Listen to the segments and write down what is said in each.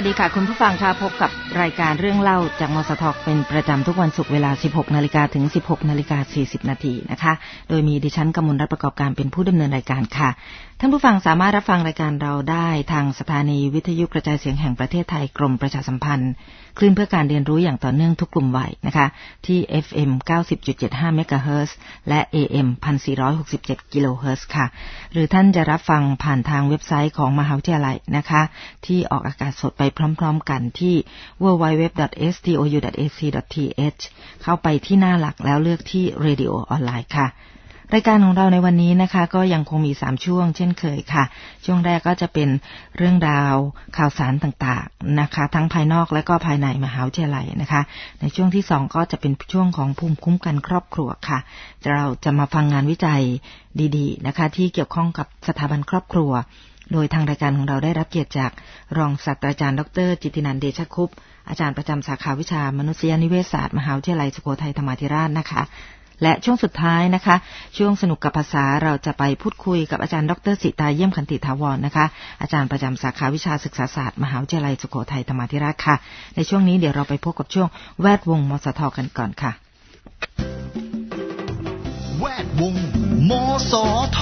วัสดีค่ะคุณผู้ฟังค่ะพบกับรายการเรื่องเล่าจากมสทเป็นประจำทุกวันศุกร์เวลา 16:00 นถึง 16:40 นนะคะโดยมีดิฉันกมลรัตน์ประกอบการเป็นผู้ดำเนินรายการค่ะท่านผู้ฟังสามารถรับฟังรายการเราได้ทางสถานีวิทยุกระจายเสียงแห่งประเทศไทยกรมประชาสัมพันธ์คลื่นเพื่อการเรียนรู้อย่างต่อเนื่องทุกกลุ่มวัยนะคะที่ FM 90.75 เมกะเฮิรตซ์และ AM 1467 กิโลเฮิรตซ์ค่ะหรือท่านจะรับฟังผ่านทางเว็บไซต์ของมหาวิทยาลัยนะคะที่ออกอากาศสดไปพร้อมๆกันที่ www.stou.ac.th เข้าไปที่หน้าหลักแล้วเลือกที่ Radio ออนไลน์ค่ะรายการของเราในวันนี้นะคะก็ยังคงมี3ช่วงเช่นเคยค่ะช่วงแรกก็จะเป็นเรื่องราวข่าวสารต่างๆนะคะทั้งภายนอกและก็ภายในมหาวิทยาลัยนะคะในช่วงที่2ก็จะเป็นช่วงของภูมิคุ้มกันครอบครัวค่ะเราจะมาฟังงานวิจัยดีๆนะคะที่เกี่ยวข้องกับสถาบันครอบครัวโดยทางรายการของเราได้รับเกียรติจากรองศาสตราจารย์ดร.จิตตินันท์เดชคุปต์อาจารย์ประจำสาขาวิชามนุษยนิเวศศาสตร์มหาวิทยาลัยสุโขทัยธรรมาธิราชนะคะและช่วงสุดท้ายนะคะช่วงสนุกกับภาษาเราจะไปพูดคุยกับอาจารย์ดร.สิตาเยี่ยมขันติถาวรนะคะอาจารย์ประจำสาขาวิชาศึกษาศาสตร์มหาวิทยาลัยสุโขทัยธรรมาธิราชค่ะในช่วงนี้เดี๋ยวเราไปพบกับช่วงแวดวงมสทกันก่อนค่ะแวดวงมสท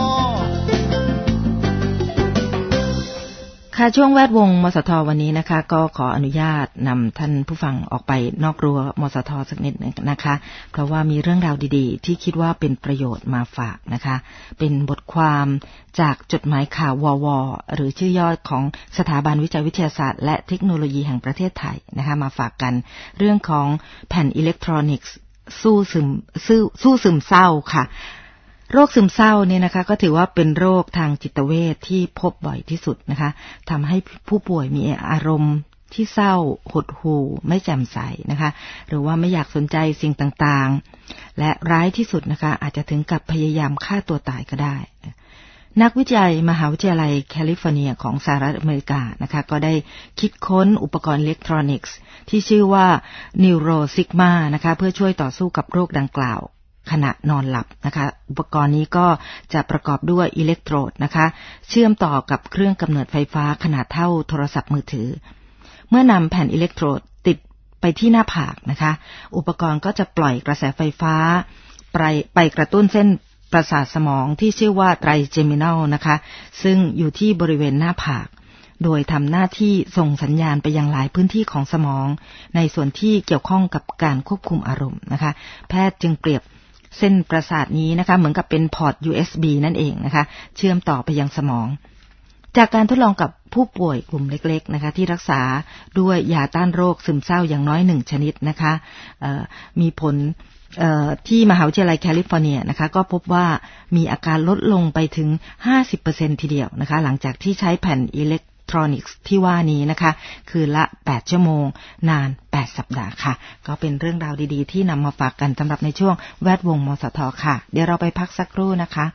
ค่ะช่วงแวดวงมสทวันนี้นะคะก็ขออนุญาตนำท่านผู้ฟังออกไปนอกรั้วมสทสักนิดนึงนะคะเพราะว่ามีเรื่องราวดีๆที่คิดว่าเป็นประโยชน์มาฝากนะคะเป็นบทความจากจดหมายข่าวววหรือชื่ย่อของสถาบันวิจัยวิทยาศาสตร์และเทคโนโลยีแห่งประเทศไทยนะคะมาฝากกันเรื่องของแผ่นอิเล็กทรอนิกส์สู้ซึมเศร้าค่ะโรคซึมเศร้าเนี่ยนะคะก็ถือว่าเป็นโรคทางจิตเวชที่พบบ่อยที่สุดนะคะทำให้ผู้ป่วยมีอารมณ์ที่เศร้าหดหู่ไม่แจ่มใสนะคะหรือว่าไม่อยากสนใจสิ่งต่างๆและร้ายที่สุดนะคะอาจจะถึงกับพยายามฆ่าตัวตายก็ได้นักวิจัยมหาวิทยาลัยแคลิฟอร์เนียของสหรัฐอเมริกานะคะก็ได้คิดค้นอุปกรณ์อิเล็กทรอนิกส์ที่ชื่อว่า Neurosigma นะคะเพื่อช่วยต่อสู้กับโรคดังกล่าวขณะนอนหลับนะคะอุปกรณ์นี้ก็จะประกอบด้วยอิเล็กโทรดนะคะเชื่อมต่อกับเครื่องกำเนิดไฟฟ้าขนาดเท่าโทรศัพท์มือถือเมื่อนำแผ่นอิเล็กโทรดติดไปที่หน้าผากนะคะอุปกรณ์ก็จะปล่อยกระแสไฟฟ้าไปกระตุ้นเส้นประสาทสมองที่ชื่อว่าไตรเจมินัลนะคะซึ่งอยู่ที่บริเวณหน้าผากโดยทำหน้าที่ส่งสัญญาณไปยังหลายพื้นที่ของสมองในส่วนที่เกี่ยวข้องกับการควบคุมอารมณ์นะคะแพทย์จึงเปรียบเส้นประสาทนี้นะคะเหมือนกับเป็นพอร์ต USB นั่นเองนะคะเชื่อมต่อไปยังสมองจากการทดลองกับผู้ป่วยกลุ่มเล็กๆนะคะที่รักษาด้วยยาต้านโรคซึมเศร้าอย่างน้อย1ชนิดนะคะมีผลที่มหาวิทยาลัยแคลิฟอร์เนียนะคะก็พบว่ามีอาการลดลงไปถึง 50% ทีเดียวนะคะหลังจากที่ใช้แผ่นอิเล็กทรอนิกส์ที่ว่านี้นะคะคืนละ8ชั่วโมงนาน8สัปดาห์ค่ะก็เป็นเรื่องราวดีๆที่นำมาฝากกันสำหรับในช่วงแวดวงมสทค่ะเดี๋ยวเราไปพักสักครู่นะคะ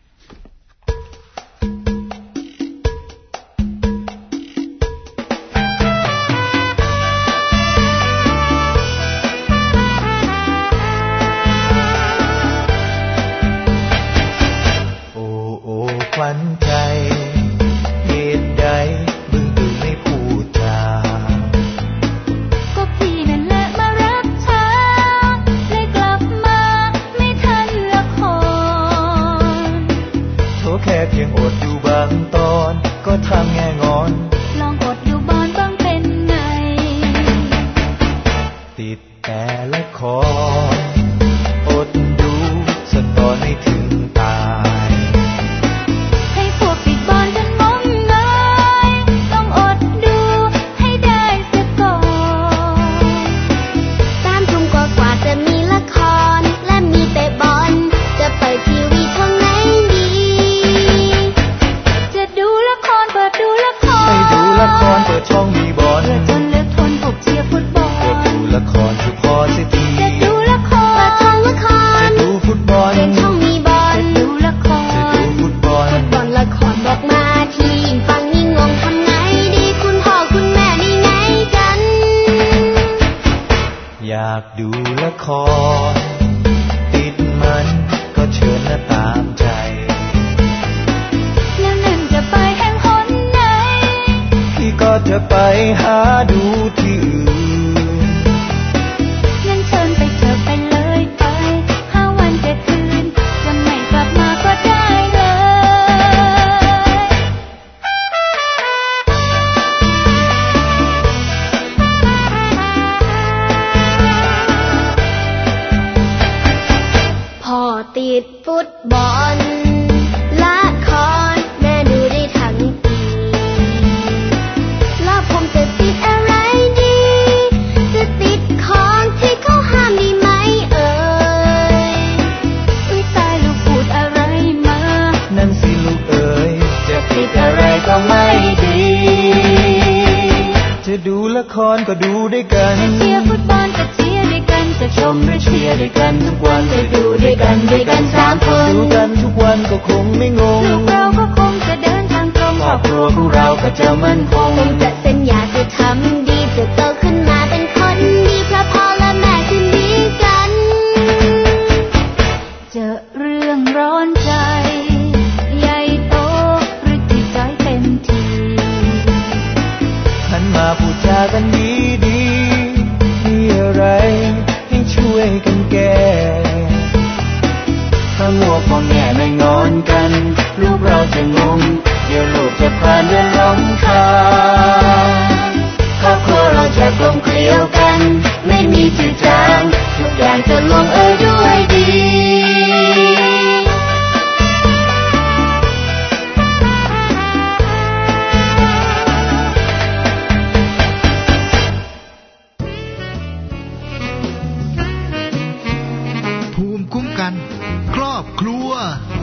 โอ้โอ้ขวัญใจเหตุใดมึงถึงไม่พูดจาก็พี่นั่นแหละมารับช้าเลยกลับมาไม่ทันละครโทษแค่เพียงอดอยู่บางตอนก็ทำแง่งอนลองอดอยู่บ้านบ้างเป็นไงติดแต่ละครอดดูสักตอนไม่ถึงตายให้พวกปิดบ้านจนงมงายต้องอดดูให้ได้เสียก่อน3 ทุ่มกว่าจะมีละครและมีเตะบอลจะเปิดทีวีช่องไหนดีจะดูละครเปิดดูละครไม่ดูละครเปิดช่องมีบอลจนเลือกทนพวกเชียร์ฟุตบอลเปิดดูละครคือพอเสียทีจะดูละครเปิดช่องละครจะดูฟุตบอลเปิดช่องมีบอลจะดูละครจะดูฟุตบอลละครบอกมาทีฟังยิ่งงงทำไงดีคุณพ่อคุณแม่นี่ไงกันอยากดูละครติดมันก็เชิญและตามใจแล้วนั่นจะไปแห่งหนไหนพี่ก็จจะไปหาดูที่อื่นงั้นเชิญไปเถอะไปเลยไป5 วัน 7 คืนจะไม่กลับมาก็ได้ติดฟุตบอลละครแม่ดูได้ทั้งปีแล้วผมจะติดอะไรดีจะติดของที่เขาห้ามดีไหมเอ่ยอุ๊ยตายลูกพูดอะไรมานั่นสิลูกเอ๋ยจะติดอะไรก็ไม่ดีจะดูละครก็ดูด้วยกันจะเชียร์ฟุตบอลก็เชียร์ด้วยกันจะชมหรือเชียร์ด้วยกันทุกวันจะดูด้วยกัน3 คนดูกันทุกวันก็คงไม่งงลูกเราก็คงจะเดินทางตรงครอบครัวของเราก็จะมั่นคงคงจะสัญญาจะทำดีจะโตขึ้นมาเป็นคนดีเพราะพ่อและแม่คืนดีกันเจอเรื่องร้อนใจใหญ่โตหรือจิตใจเต็มทีหันมาพูดจากันดีๆมีอะไรให้ช่วยกันแก้ถ้างัวพ่อแม่ไม่งอนกันลูกเราจะงงเดี๋ยวลูกจะผ่านเดินล้มทางครอบครัวเราจะกลมเกลียวกันไม่มีจืดจางทุกอย่างจะลงเอยด้วยดีภูมิคุ้มกันครอบครัว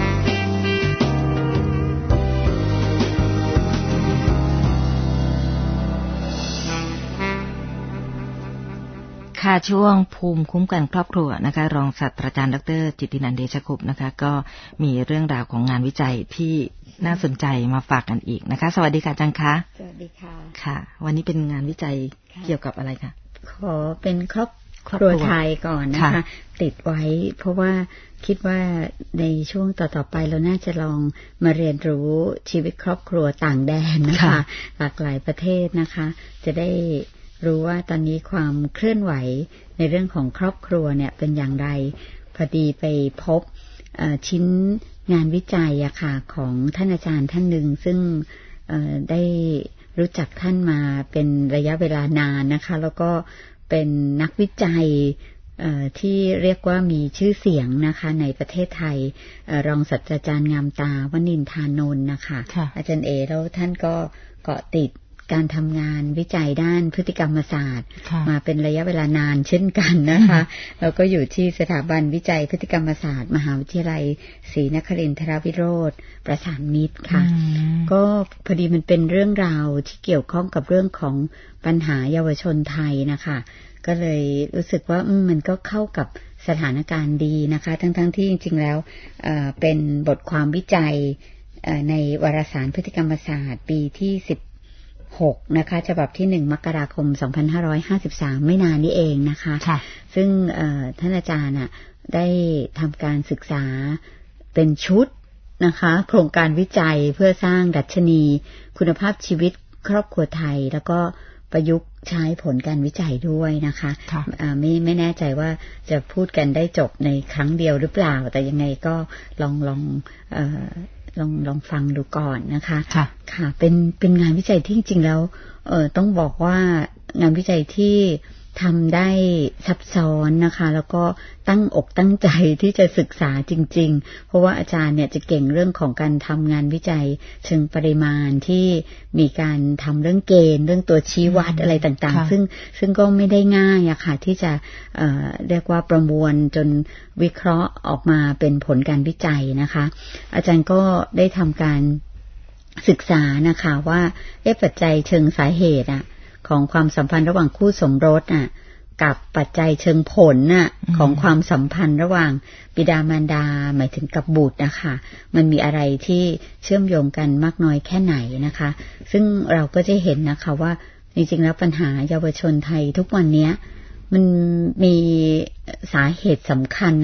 ค่ะช่วงภูมิคุ้มกันครอบครัวนะคะรองศาสตราจารย์ดร.จิตตินันท์เดชคุปนะคะก็มีเรื่องราวของงานวิจัยที่น่าสนใจมาฝากกันอีกนะคะสวัสดีค่ะอาจารย์คะสวัสดีค่ะค่ะวันนี้เป็นงานวิจัยเกี่ยวกับอะไรคะขอเป็นครอบครัวไทยก่อนนะคะติดไว้เพราะว่าคิดว่าในช่วงต่อๆไปเราน่าจะลองมาเรียนรู้ชีวิตครอบครัวต่างแดนนะคะหลากหลายประเทศนะคะจะได้รู้ว่าตอนนี้ความเคลื่อนไหวในเรื่องของครอบครัวเนี่ยเป็นอย่างไรพอดีไปพบชิ้นงานวิจัยอะค่ะของท่านอาจารย์ท่านหนึ่งซึ่งได้รู้จักท่านมาเป็นระยะเวลานานนะคะแล้วก็เป็นนักวิจัยที่เรียกว่ามีชื่อเสียงนะคะในประเทศไทยรองศาสตราจารย์งามตาวณินทานนท์นะคะอาจารย์เอแล้วท่านก็เกาะติดการทำงานวิจัยด้านพฤติกรรมศาสตร์มาเป็นระยะเวลานานเช่นกันนะคะแล้วก็อยู่ที่สถาบันวิจัยพฤติกรรมศาสตร์มหาวิทยาลัยศรีนครินทรวิโรธประสานมิตรค่ะก็พอดีมันเป็นเรื่องราวที่เกี่ยวข้องกับเรื่องของปัญหาเยาวชนไทยนะคะก็เลยรู้สึกว่ามันก็เข้ากับสถานการณ์ดีนะคะทั้งที่จริงๆแล้วเป็นบทความวิจัยในวารสารพฤติกรรมศาสตร์ปีที่16นะคะฉบับที่1 มกราคม 2553ไม่นานนี้เองนะคะซึ่งท่านอาจารย์ได้ทำการศึกษาเป็นชุดนะคะโครงการวิจัยเพื่อสร้างดัชนีคุณภาพชีวิตครอบครัวไทยแล้วก็ประยุกต์ใช้ผลการวิจัยด้วยนะคะไม่แน่ใจว่าจะพูดกันได้จบในครั้งเดียวหรือเปล่าแต่ยังไงก็ลองฟังดูก่อนนะคะค่ะเป็นงานวิจัยที่จริงๆแล้วต้องบอกว่างานวิจัยที่ทำได้ซับซ้อนนะคะแล้วก็ตั้งอกตั้งใจที่จะศึกษาจริงๆเพราะว่าอาจารย์เนี่ยจะเก่งเรื่องของการทำงานวิจัยเชิงปริมาณที่มีการทำเรื่องเกณฑ์เรื่องตัวชี้วัดอะไรต่างๆซึ่งก็ไม่ได้ง่ายอะค่ะที่จะเรียกว่าประมวลจนวิเคราะห์ออกมาเป็นผลการวิจัยนะคะอาจารย์ก็ได้ทำการศึกษานะคะว่าปัจจัยเชิงสาเหตุของความสัมพันธ์ระหว่างคู่สมรสกับปัจจัยเชิงผลของความสัมพันธ์ระหว่างบิดามารดาหมายถึงกับบุตรนะคะมันมีอะไรที่เชื่อมโยงกันมากน้อยแค่ไหนนะคะซึ่งเราก็จะเห็นนะคะว่าจริงๆแล้วปัญหาเยาวชนไทยทุกวันนี้มันมีสาเหตุสำคัญ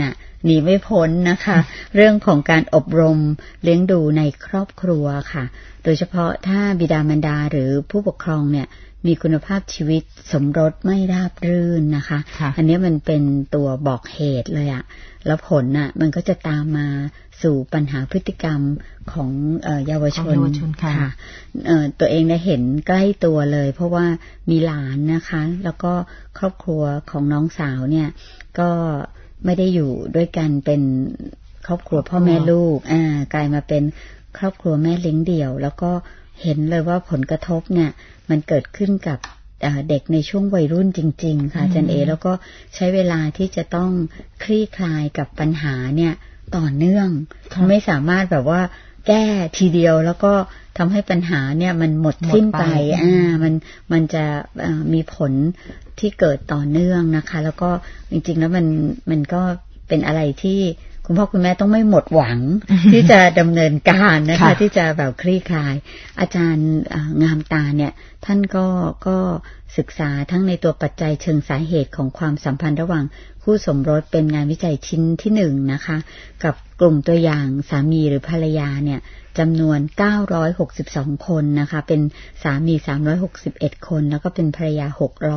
หนีไม่พ้นนะคะ เรื่องของการอบรมเลี้ยงดูในครอบครัวค่ะโดยเฉพาะถ้าบิดามารดาหรือผู้ปกครองเนี่ยมีคุณภาพชีวิตสมรสไม่ราบรื่นนะคะอันนี้มันเป็นตัวบอกเหตุเลยอะแล้วผลน่ะมันก็จะตามมาสู่ปัญหาพฤติกรรมของเยาวชนค่ะตัวเองได้เห็นใกล้ตัวเลยเพราะว่ามีหลานนะคะแล้วก็ครอบครัวของน้องสาวเนี่ยก็ไม่ได้อยู่ด้วยกันเป็นครอบครัวพ่อแม่ลูกกลายมาเป็นครอบครัวแม่เลี้ยงเดี่ยวแล้วก็เห็นเลยว่าผลกระทบเนี่ยมันเกิดขึ้นกับเด็กในช่วงวัยรุ่นจริงๆค่ะอาจารย์เอแล้วก็ใช้เวลาที่จะต้องคลี่คลายกับปัญหาเนี่ยต่อเนื่องไม่สามารถแบบว่าแก้ทีเดียวแล้วก็ทำให้ปัญหาเนี่ยมันหมดสิ้นไปมันจะมีผลที่เกิดต่อเนื่องนะคะแล้วก็จริงๆแล้วมันก็เป็นอะไรที่คุณพ่อคุณแม่ต้องไม่หมดหวัง ที่จะดำเนินการนะคะที่จะแบบคลี่คลายอาจารย์งามตาเนี่ยท่านก็ศึกษาทั้งในตัวปัจจัยเชิงสาเหตุของความสัมพันธ์ระหว่างคู่สมรสเป็นงานวิจัยชิ้นที่1นะคะกับกลุ่มตัวอย่างสามีหรือภรรยาเนี่ยจำนวน962คนนะคะเป็นสามี361คนแล้วก็เป็นภรรยา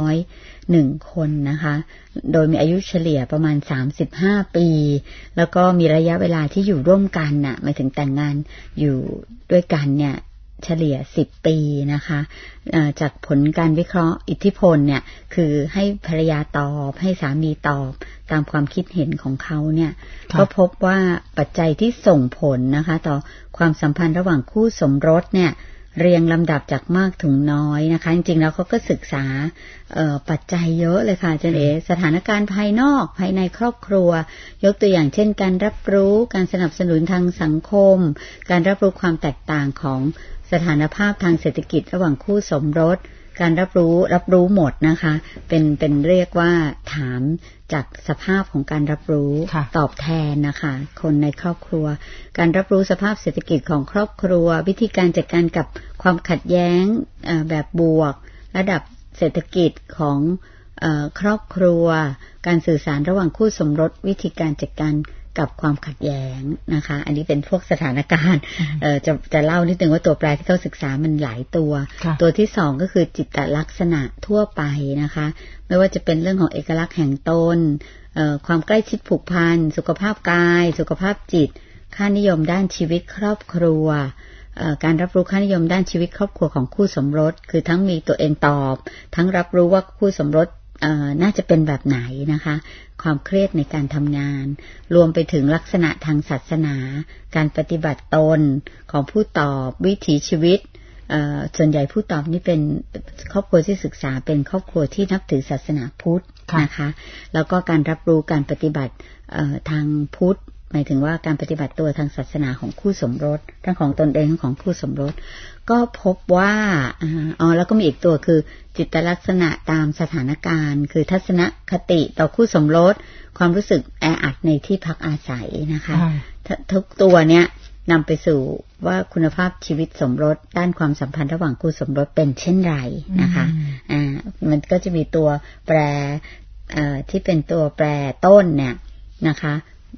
601คนนะคะโดยมีอายุเฉลี่ยประมาณ35ปีแล้วก็มีระยะเวลาที่อยู่ร่วมกันน่ะหมายถึงแต่งงานอยู่ด้วยกันเนี่ยเฉลี่ย10ปีนะคะจากผลการวิเคราะห์อิทธิพลเนี่ยคือให้ภรรยาตอบให้สามีตอบตามความคิดเห็นของเขาเนี่ยก็พบว่าปัจจัยที่ส่งผลนะคะต่อความสัมพันธ์ระหว่างคู่สมรสเนี่ยเรียงลำดับจากมากถึงน้อยนะคะจริงๆแล้วเขาก็ศึกษาปัจจัยเยอะเลยค่ะอาจารย์เอ๋สถานการณ์ภายนอกภายในครอบครัวยกตัวอย่างเช่นการรับรู้การสนับสนุนทางสังคมการรับรู้ความแตกต่างของสถานภาพทางเศรษฐกิจระหว่างคู่สมรสการรับรู้หมดนะคะเป็นเรียกว่าถามจากสภาพของการรับรู้ตอบแทนนะคะคนในครอบครัวการรับรู้สภาพเศรษฐกิจของครอบครัววิธีการจัดการกับความขัดแย้งแบบบวกระดับเศรษฐกิจของครอบครัวการสื่อสารระหว่างคู่สมรสวิธีการจัดการกับความขัดแย้งนะคะอันนี้เป็นพวกสถานการณ์จะเล่านิดนึงว่าตัวแปรที่เขาศึกษามันหลายตัวที่2ก็คือจิตลักษณะทั่วไปนะคะไม่ว่าจะเป็นเรื่องของเอกลักษณ์แห่งตนความใกล้ชิดผูกพันสุขภาพกายสุขภาพจิตค่านิยมด้านชีวิตครอบครัวการรับรู้ค่านิยมด้านชีวิตครอบครัวของคู่สมรสคือทั้งมีตัวเองตอบทั้งรับรู้ว่าคู่สมรสน่าจะเป็นแบบไหนนะคะความเครียดในการทำงานรวมไปถึงลักษณะทางศาสนาการปฏิบัติตนของผู้ตอบวิถีชีวิตส่วนใหญ่ผู้ตอบนี่เป็นครอบครัวที่ศึกษาเป็นครอบครัวที่นับถือศาสนาพุทธนะคะแล้วก็การรับรู้การปฏิบัติทางพุทธหมายถึงว่าการปฏิบัติตัวทางศาสนาของคู่สมรสทั้งของตนเองทั้งของคู่สมรสก็พบว่าแล้วก็มีอีกตัวคือจิตลักษณะตามสถานการณ์คือทัศนคติต่อคู่สมรสความรู้สึกแออัดในที่พักอาศัยนะคะทุกตัวเนี้ยนำไปสู่ว่าคุณภาพชีวิตสมรสด้านความสัมพันธ์ระหว่างคู่สมรสเป็นเช่นไรนะคะมันก็จะมีตัวแปรที่เป็นตัวแปรต้นเนี่ยนะคะ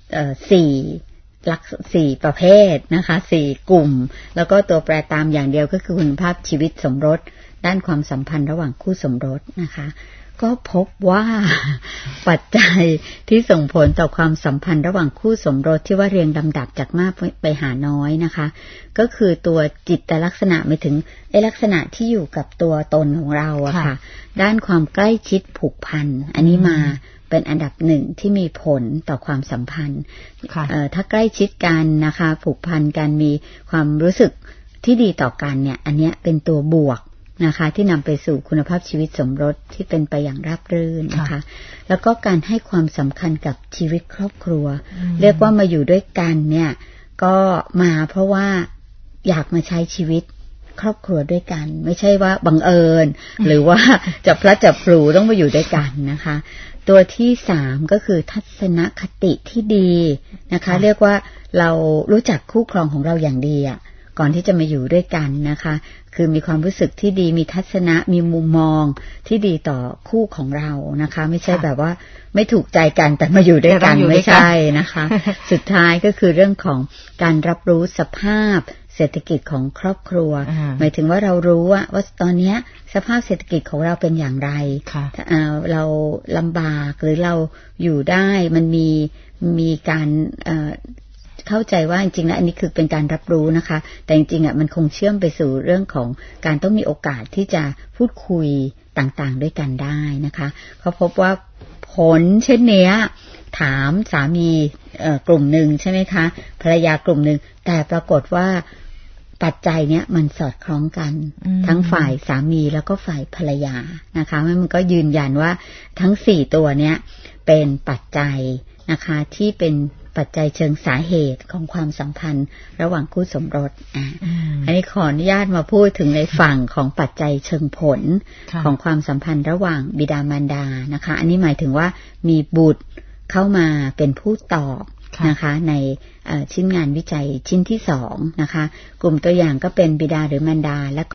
4ประเภทนะคะ4กลุ่มแล้วก็ตัวแปรตามอย่างเดียวก็คือคุณภาพชีวิตสมรสด้านความสัมพันธ์ระหว่างคู่สมรสนะคะก็พบว่าปัจจัยที่ส่งผลต่อความสัมพันธ์ระหว่างคู่สมรสที่ว่าเรียงลำดับจากมากไปหาน้อยนะคะก็คือตัวจิตลักษณะหมายถึงลักษณะที่อยู่กับตัวตนของเราอะค่ะด้านความใกล้ชิดผูกพันอันนี้มาเป็นอันดับ1ที่มีผลต่อความสัมพันธ์ถ้าใกล้ชิดกันนะคะผูกพันกันมีความรู้สึกที่ดีต่อกันเนี่ยอันเนี้ยเป็นตัวบวกนะคะที่นำไปสู่คุณภาพชีวิตสมรสที่เป็นไปอย่างราบรื่นนะคะแล้วก็การให้ความสำคัญกับชีวิตครอบครัวเรียกว่ามาอยู่ด้วยกันเนี่ยก็มาเพราะว่าอยากมาใช้ชีวิตครอบครัวด้วยกันไม่ใช่ว่าบังเอิญหรือว่าจับพลัดจับผลูต้องมาอยู่ด้วยกันนะคะตัวที่3ก็คือทัศนคติที่ดีนะคะเรียกว่าเรารู้จักคู่ครองของเราอย่างดีอ่ะก่อนที่จะมาอยู่ด้วยกันนะคะคือมีความรู้สึกที่ดีมีทัศนะมีมุมมองที่ดีต่อคู่ของเรานะคะไม่ใช่แบบว่าไม่ถูกใจกันแต่มาอยู่ด้วยกันไม่ใช่นะคะสุดท้ายก็คือเรื่องของการรับรู้สภาพเศรษฐกิจของครอบครัวหมายถึงว่าเรารู้ว่าตอนนี้สภาพเศรษฐกิจของเราเป็นอย่างไรเราลำบากหรือเราอยู่ได้มันมีการเข้าใจว่าจริงๆแล้วอันนี้คือเป็นการรับรู้นะคะแต่จริงๆมันคงเชื่อมไปสู่เรื่องของการต้องมีโอกาสที่จะพูดคุยต่างๆด้วยกันได้นะคะเขาพบว่าผลเช่นเนี้ยถามสามีกลุ่มหนึ่งใช่ไหมคะภรรยากลุ่มหนึ่งแต่ปรากฏว่าปัจจัยเนี้ยมันสอดคล้องกันทั้งฝ่ายสามีแล้วก็ฝ่ายภรรยานะคะมันก็ยืนยันว่าทั้ง4ตัวเนี้ยเป็นปัจจัยนะคะที่เป็นปัจจัยเชิงสาเหตุของความสัมพันธ์ระหว่างคู่สมรสอันนี้ขออนุญาตมาพูดถึงในฝั่งของปัจจัยเชิงผลของความสัมพันธ์ระหว่างบิดามารดานะคะอันนี้หมายถึงว่ามีบุตรเข้ามาเป็นผู้ตอบนะคะในชิ้นงานวิจัยชิ้นที่2นะคะกลุ่มตัวอย่างก็เป็นบิดาหรือมารดาและ